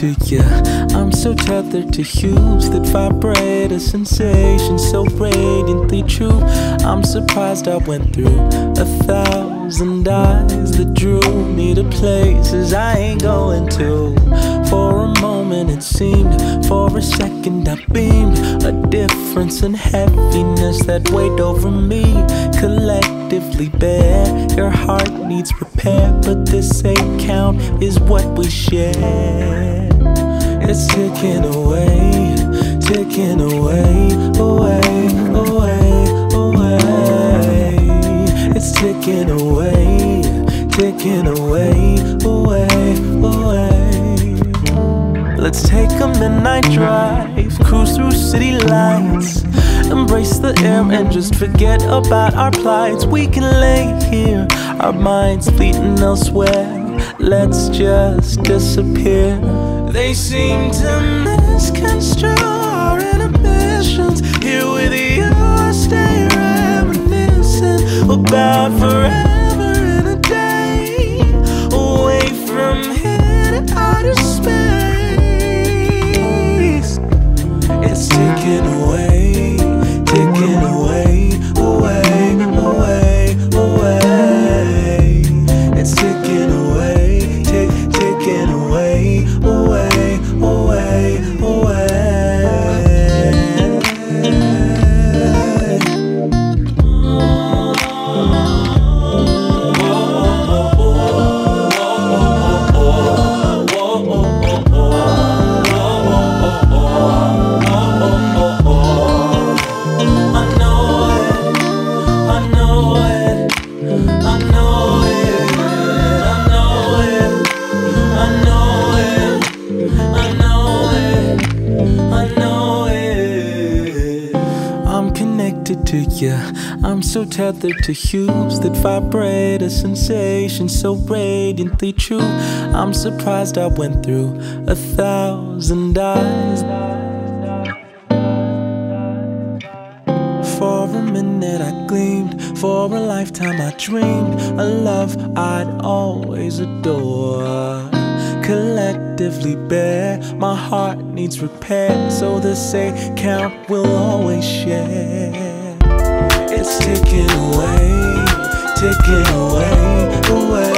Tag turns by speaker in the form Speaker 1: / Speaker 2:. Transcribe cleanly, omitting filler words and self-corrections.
Speaker 1: to you. I'm so tethered to hues that vibrate, a sensation so radiantly true. I'm surprised I went through 1,000 eyes that drew me to places I ain't going to. For a moment it seemed, for a second I beamed, a difference in heaviness that weighed over me. Collectively bare, your heart needs repair, but this account is what we share. It's ticking away, ticking away, away, away, away. It's ticking away, ticking away, away, away. Let's take a midnight drive, cruise through city lights, embrace the air and just forget about our plights. We can lay here, our minds fleeting elsewhere. Let's just disappear. They seem to misconstrue our inhibitions. Here with you I stay reminiscing about forever in a day, away from here to outer space. It's ticking away, ticking away, away, away, away. It's ticking away, ticking away, away, away, away. To you, I'm so tethered to hues that vibrate, a sensation so radiantly true. I'm surprised I went through 1,000 eyes. For a minute I gleamed, for a lifetime I dreamed, a love I'd always adore. Collectively bare, my heart needs repair, so this account will always share. It's ticking away, away.